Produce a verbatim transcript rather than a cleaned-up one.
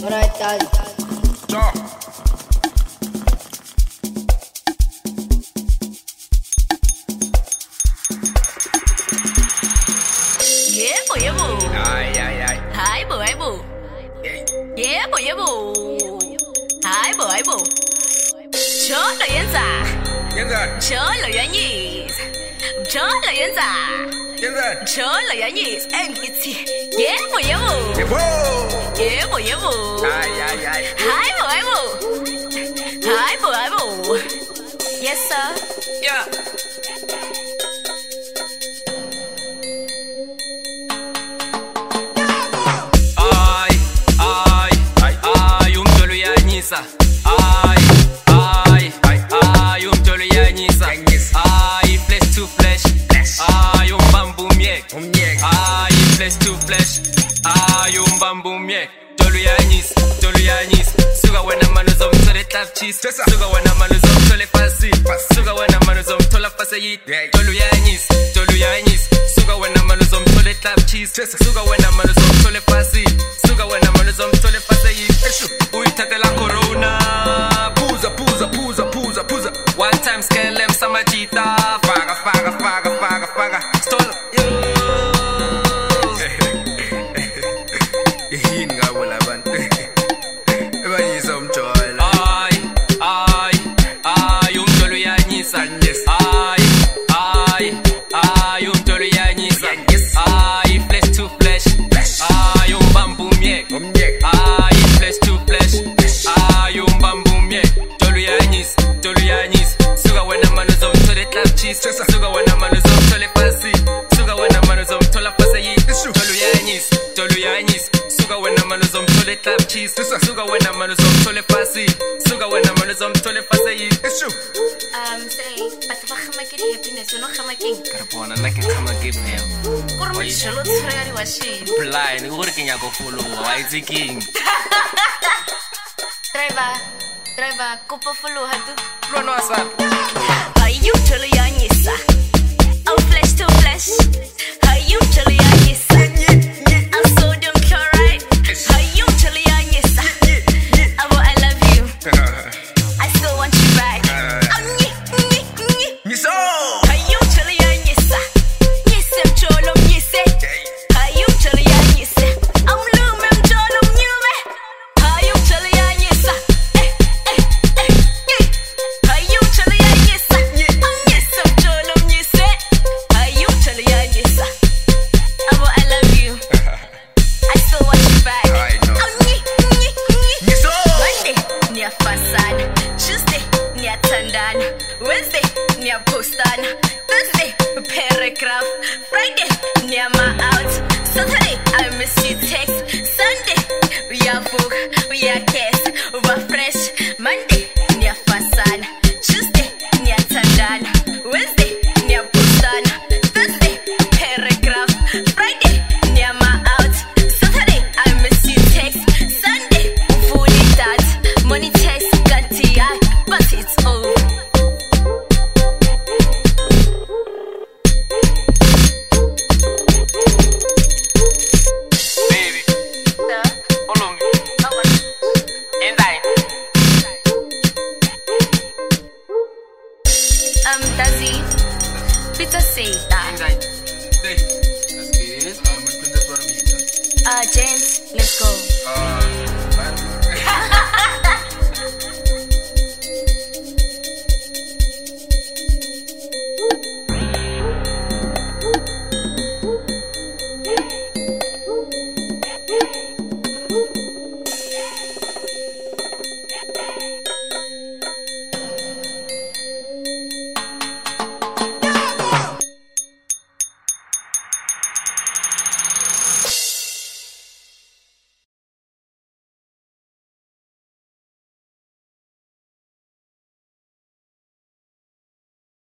Brutal. Ciao. Yeah, boy, yeah, boo. Ay, ay, ay. Hi, boy, hi, boo. Hey. Yeah, boy, yeah, boo. Hi, boy, hi, boo. Chớ là yên giả, Yên dần, chớ là yên nhị, chớ là yên giả, yên dần. chớ là yên nhị. Em nghĩ gì? Yeah, boy, yeah, boo. Yeah, whoa. Yeah, boy, yeah, boo. Ay, ay, ay. Hi, boy, hi, boo. Hi, boy, hi, boo. Yes, sir. Yeah. Ay, ay, ay, ay, umtolo yanyisa. Ay, ay, ay, ay, umtolo yanyisa. Yanyisa. Ay, flesh to flesh. Ay, umbambu myek. Umyek. Ay, flesh to flesh. Ay, umbambu myek. Tolo yanyisa, tolo yanyisa. Suka wena manu zomtole tap cheese. Tesa. Suka wena manu zomtole fasi. Fasi. Suka wena manu zomtola fasi yit. Yeah. Tolo yanyisa, tolo yanyisa. Suka wena manu zomtole tap cheese. Tesa. Suka wena manu zomtole fasi. Suka wena manu zomtole fasi yit. Uithatela corona. Puza, puza, puza, puza, puza. One time scale em samajita. Faga, faga, faga, faga, faga. Stol. Yini ngabo labantu. Ebayisa umjola. Ay, ay, ay, umtolo yanyisa. Yes. Ay, ay, ay, umtolo yanyisa. Yes. Ay, flesh to flesh. Flesh. Ay, umbambu myek. Umyek. Ay, flesh to flesh. Ay, umbambu myek. Tolo yanyisa, tolo yanyisa. Suka wena manu zomtole tap cheese. Tesa. Suka wena manu zomtole fasi. Suka wena manu zomtola fasi yit. Isu. Tolo yanyisa, tolo yanyisa. Suka wena manu zomtole tap cheese. Tesa. Suka wena manu zomtole fasi. Suka wena manu zomtole fasi yit. Isu. Um, say, but what am I getting happiness? You're not making. Karapona na ke kama give him. Kurma chalo tsari wa shi. Blind, gore ke nyako follow. Why is king? Driver, driver, kupa follow hatu. Lono asap. Are you chalo yanyisa? Oh, flesh to flesh. Are you chalo yanyisa? I'm so don't care, right? Are you chalo yanyisa? Oh, I love you. I still want you back. Oh, nye, nye, nye. Miso. Are you chalo yanyisa? Nyise mcholo mnyise. Are you chalo yanyisa? I'm lume mcholo mnyume. Are you chalo yanyisa? Eh, eh, eh, eh. Are you chalo yanyisa? I'm nyise mcholo mnyise. Are you chalo yanyisa? Oh, I love you. I still want you back. I know. Oh, nye, nye, nye. Miso. Monday, near Fasan. Tuesday, near Tandan. Wednesday, near Postan. Thursday, paragraph. Friday, near my out. Saturday, I miss you text. Sunday, we are book, we are case, we are fresh. Monday, near Fasan. Tuesday, near Tandan. Wednesday, near Postan. Thursday, paragraph. Friday, near my out. Saturday, I miss you text. Sunday, fully that. Money text, got T I, but it's over. Baby, follow me. Inside. Um, Dazi, Peter say that. Inside. Stay. That's it. Ah, mas quando é tua amiga? Uh, James, let's go. Ah,